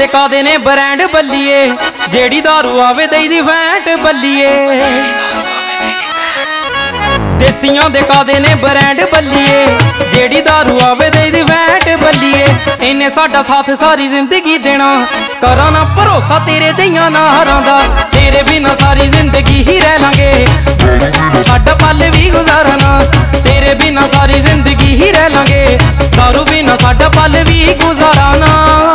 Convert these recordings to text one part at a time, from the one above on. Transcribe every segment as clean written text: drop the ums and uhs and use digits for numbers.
ਕਾਦੇ ਨੇ ਬ੍ਰਾਂਡ ਬੱਲੀਏ, ਜਿਹੜੀ दारू ਆਵੇ ਦਈ ਦੀ ਫੈਂਟ ਬੱਲੀਏ। ਦੇਸੀਆਂ ਦੇ ਕਾਦੇ ਨੇ ਬ੍ਰਾਂਡ ਬੱਲੀਏ, ਜਿਹੜੀ दारू ਆਵੇ ਦਈ ਦੀ ਫੈਂਟ ਬੱਲੀਏ। ਇਹਨੇ ਸਾਡਾ ਸਾਥ ਸਾਰੀ ਜ਼ਿੰਦਗੀ ਦੇਣਾ, ਕਰਾਂ ਨਾ ਭਰੋਸਾ ਤੇਰੇ ਦਈਆਂ ਨਾਰਾਂ ਦਾ। ਤੇਰੇ ਬਿਨਾ ਸਾਰੀ ਜ਼ਿੰਦਗੀ ਹੀ ਰਹਿ ਲਾਂਗੇ, ਸਾਡਾ ਪਲ ਵੀ ਗੁਜ਼ਾਰਨਾ। ਤੇਰੇ ਬਿਨਾ ਸਾਰੀ ਜ਼ਿੰਦਗੀ ਹੀ ਰਹਿ ਲਾਂਗੇ, दारू ਬਿਨਾ ਸਾਡਾ ਪਲ ਵੀ ਗੁਜ਼ਾਰਨਾ।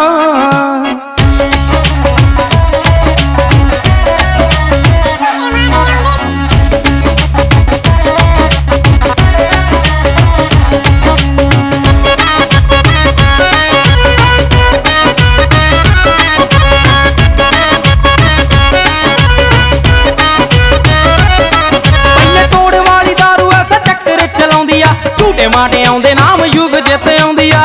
ਝੂਟੇ ਮਾਟੇ ਆਉਂਦੇ ਨਾਮ ਯੁੱਗ ਜਿੱਤ ਆਉਂਦੀ ਆ।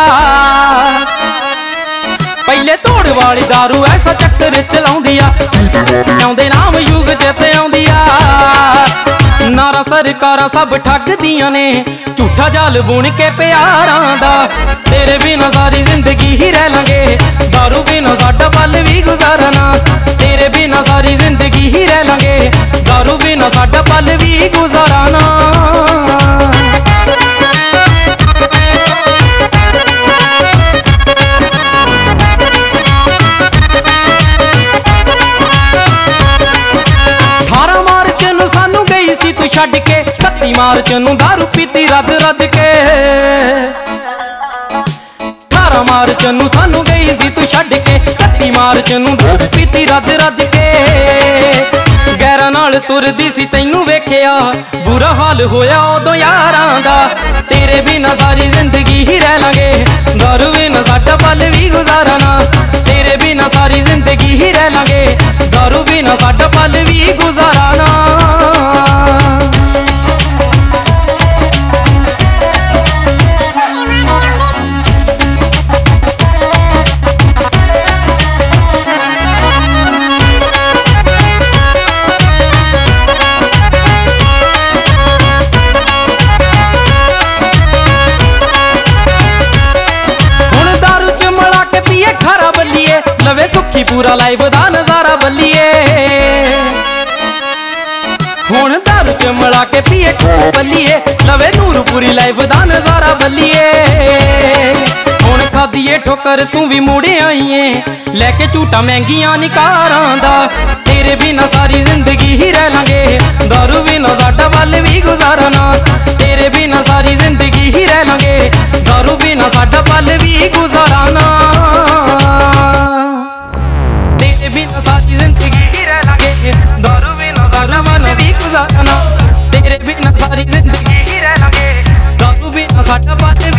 ਪਹਿਲੇ ਧੋੜ ਵਾਲੀ दारू ਐਸਾ ਚੱਕਰ ਚਲਾਉਂਦੀ ਆ, ਆਉਂਦੇ ਨਾਮ ਯੁੱਗ ਜਿੱਤ ਆਉਂਦੀ ਆ। ਨਾਰਾ ਸਰਕਾਰਾਂ ਸਭ ਠੱਗਦੀਆਂ ਨੇ, ਝੂਠਾ ਜਾਲ ਬੁਣ ਕੇ ਪਿਆਰਾਂ ਦਾ। ਤੇਰੇ ਬਿਨਾ ਸਾਰੀ ਜ਼ਿੰਦਗੀ ਹੀ ਰਹਿ ਲਾਂਗੇ, दारू ਬਿਨਾ ਸਾਡਾ ਪਲ ਵੀ ਗੁਜ਼ਾਰਨਾ। ਤੇਰੇ ਬਿਨਾ ਸਾਰੀ ਜ਼ਿੰਦਗੀ ਹੀ ਰਹਿ ਲਾਂਗੇ, दारू ਬਿਨਾ ਸਾਡਾ ਪਲ ਵੀ ਗੁਜ਼ਾਰਨਾ। ਛੱਡ ਕੇ 31 ਮਾਰਚ ਨੂੰ दारू ਪੀਤੀ ਰੱਜ ਰੱਜ ਕੇ। 18 ਮਾਰਚ ਨੂੰ ਸਾਨੂੰ ਗਈ ਸੀ ਤੂੰ ਛੱਡ ਕੇ, 31 ਮਾਰਚ ਨੂੰ दारू ਪੀਤੀ ਰੱਜ ਰੱਜ ਕੇ। ਗੈਰਾਂ ਨਾਲ ਤੁਰਦੀ ਸੀ ਤੈਨੂੰ ਵੇਖਿਆ, ਬੁਰਾ ਹਾਲ ਹੋਇਆ ਉਦੋਂ ਯਾਰਾਂ ਦਾ। ਤੇਰੇ ਬਿਨਾ ਸਾਰੀ ਜ਼ਿੰਦਗੀ ਹੀ ਰਹਿ ਲਾਂਗੇ, दारू ਬਿਨਾ ਸਾਡਾ ਪਲ ਵੀ ਗੁਜ਼ਾਰਨਾ। ਤੇਰੇ ਬਿਨਾ ਸਾਰੀ ਜ਼ਿੰਦਗੀ ਹੀ ਰਹਿ ਲਾਂਗੇ, दारू ਬਿਨਾ ਸਾਡਾ ਪਲ ਵੀ ਗੁਜ਼ਾਰਨਾ। ਲਵੇ ਸੁੱਖੀ ਪੂਰਾ ਲਾਈਫ ਦਾ ਨਜ਼ਾਰਾ ਬੱਲੀਏ। ਹੁਣ दारू ਚ ਮਿਲਾ ਕੇ ਪੀਏ ਬੱਲੀਏ, ਲਵੇ ਨੂਰਪੁਰੀ ਲਾਈਫ ਦਾ ਨਜ਼ਾਰਾ ਬੱਲੀਏ। ਹੁਣ ਖਾਦੀਏ ਠੋਕਰ ਤੂੰ ਵੀ ਮੁੜ ਆਈਏ, ਲੈ ਕੇ ਝੂਟਾ ਮਹਿੰਗੀਆਂ ਨਿਕਾਰਾਂ ਦਾ। ਤੇਰੇ ਬਿਨਾ ਸਾਰੀ ਜ਼ਿੰਦਗੀ ਹੀ ਰਹਿ ਲਾਂਗੇ, दारू ਬਿਨਾ ਸਾਡਾ ਪਲ ਵੀ ਗੁਜ਼ਾਰਨਾ। ਤੇਰੇ ਬਿਨਾ ਸਾਰੀ ਜ਼ਿੰਦਗੀ ਹੀ ਰਹਿ ਲਾਂਗੇ, दारू ਬਿਨਾ ਸਾਡਾ ਪਲ ਵੀ ਗੁਜ਼ਾਰਨਾ। ਤੇਰੇ ਬਿਨਾ ਸਾਰੀ ਜ਼ਿੰਦਗੀ ਹੀ ਰਹਿ ਲਾਂਗੇ, दारू ਬਿਨਾ ਸਾਡਾ ਪਲ ਵੀ ਗੁਜ਼ਾਰਨਾ। ਤੇਰੇ ਬਿਨਾ ਸਾਰੀ ਜ਼ਿੰਦਗੀ ਹੀ ਰਹਿ ਲਾਂਗੇ, दारू ਬਿਨਾ ਸਾਡਾ ਪਲ